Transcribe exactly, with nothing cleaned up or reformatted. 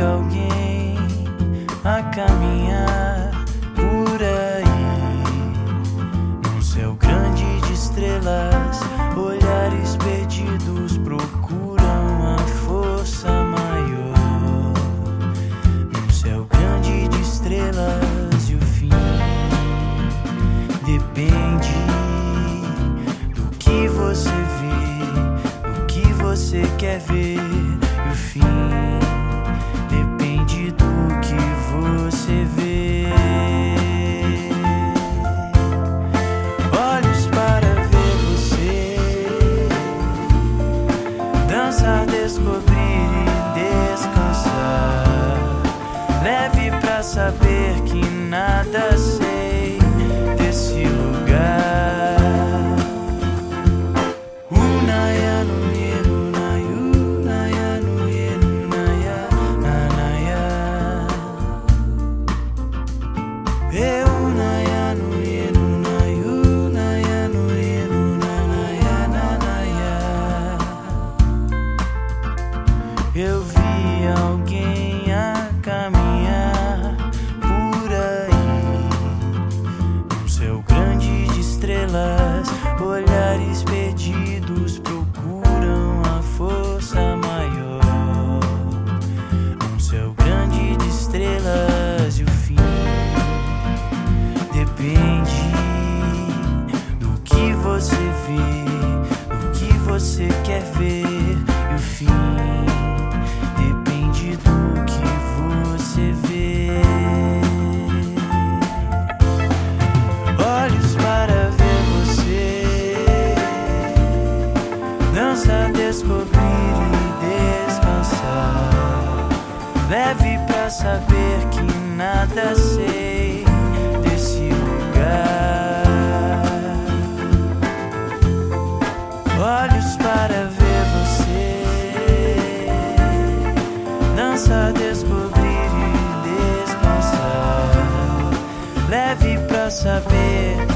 alguém a caminhar por aí, num céu grande de estrelas, olhares perdidos procuram a força maior. Num céu grande de estrelas e o fim depende do que você vê, do que você quer ver. E o fim depende do que você vê. Olhos para ver você dançar, descobrir e descansar. Leve pra saber que nada sei desse lugar. Eu vi alguém a caminhar por aí, num céu grande de estrelas, olhares perdidos procuram a força maior. Num céu grande de estrelas e o fim depende do que você vê, do que você quer ver. E o fim depende do que você vê. Olhos para ver você dançar, descobrir e descansar. Leve pra saber que nada sei desse lugar. Olhos para ver você dançar, descobrir e descansar. Leve pra saber